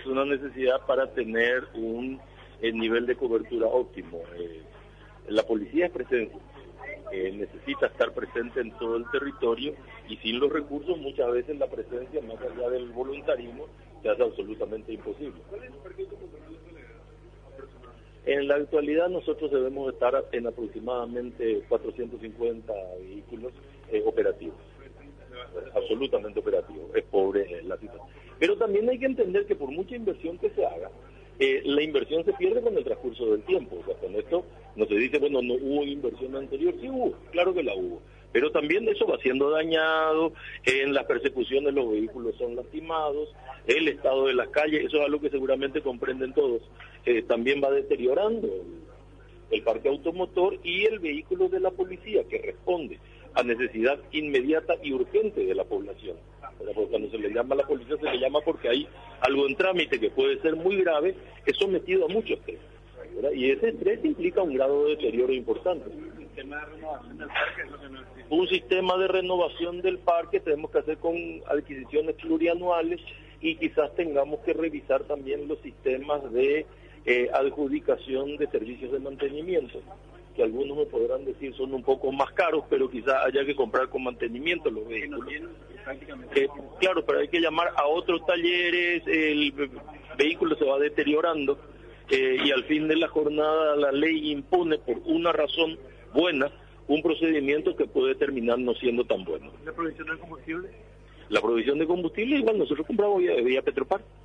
una necesidad para tener un nivel de cobertura óptimo. La policía es presencia, necesita estar presente en todo el territorio y sin los recursos muchas veces la presencia, más allá del voluntarismo, se hace absolutamente imposible. En la actualidad nosotros debemos estar en aproximadamente 450 vehículos operativos, absolutamente operativos. Es pobre la situación. Pero también hay que entender que por mucha inversión que se haga, la inversión se pierde con el transcurso del tiempo. O sea, con esto no se dice, bueno, no hubo inversión anterior. Sí hubo, claro que la hubo. Pero también eso va siendo dañado, en las persecuciones los vehículos son lastimados, el estado de las calles, eso es algo que seguramente comprenden todos, también va deteriorando el parque automotor y el vehículo de la policía que responde a necesidad inmediata y urgente de la población. Porque cuando se le llama a la policía se le llama porque hay algo en trámite que puede ser muy grave, es sometido a mucho estrés, ¿verdad? Y ese estrés implica un grado de deterioro importante. Un sistema de renovación del parque tenemos que hacer con adquisiciones plurianuales y quizás tengamos que revisar también los sistemas de adjudicación de servicios de mantenimiento, que algunos me podrán decir son un poco más caros, pero quizás haya que comprar con mantenimiento los vehículos. Claro, pero hay que llamar a otros talleres, el vehículo se va deteriorando y al fin de la jornada la ley impone por una razón buena un procedimiento que puede terminar no siendo tan bueno. ¿La provisión de combustible? La provisión de combustible igual nosotros compramos vía Petropar.